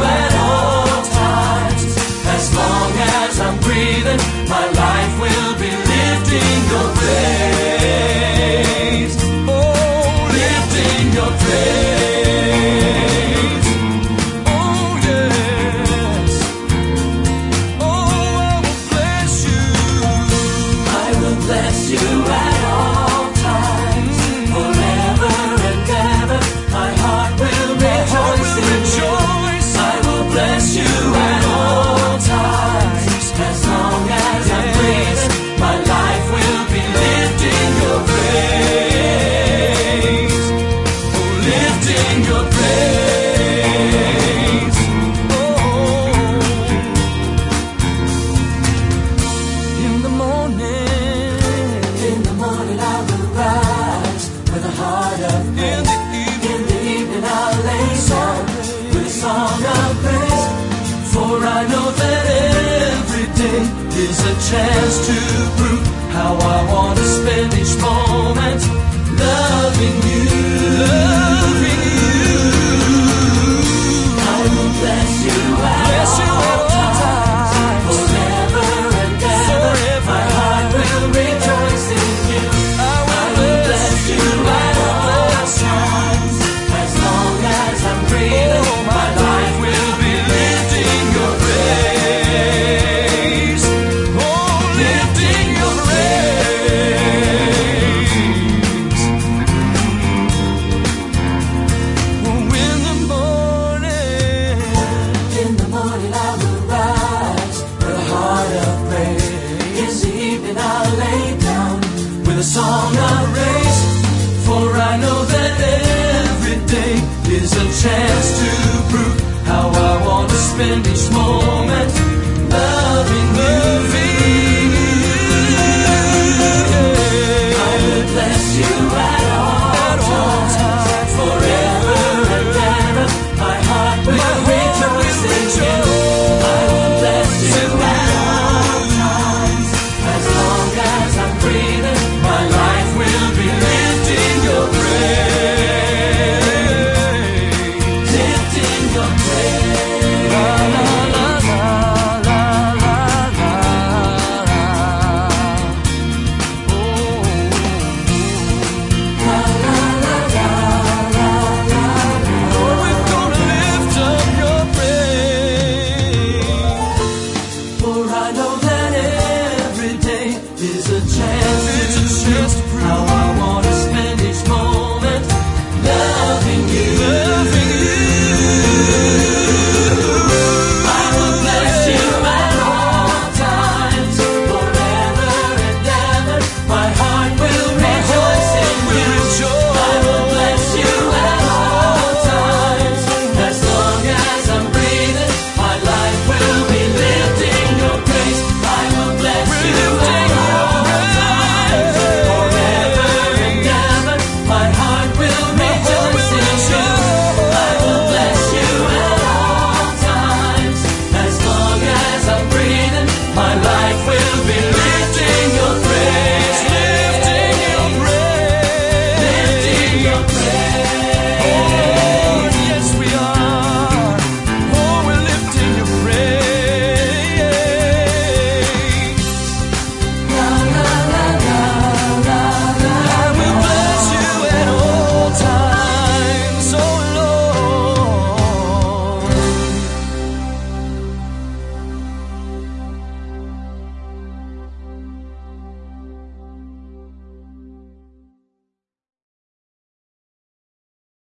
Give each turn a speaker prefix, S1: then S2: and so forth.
S1: at all times. As long as I'm breathing, my life will be lifting your praise. Oh, lifting your praise. Oh, yes. Oh, I will bless you. I will bless you at all times. Forever and ever, my heart will rejoice in you. I will bless you at all times. As long as I'm breathing, my life will be lifting your praise. Oh, lifting your praise. Oh, in the morning I will rise with a heart of praise. In the evening I'll lay down with a song of praise. For I know that every day is a chance to prove how I want to spend each moment loving you. Loving you. I will bless you at all times. Forever and ever, my heart will rejoice in you. I will bless you at all times. As long as I'm breathing, my life will be lifting your praise. Oh, lifting your praise. Oh, in the morning I will rise with a heart of praise. In the evening I'll lay down with a song of praise. For I know that every day is a chance to prove how I want to spend each moment loving you. I will bless you at all times. Forever and ever, my heart will rejoice in you.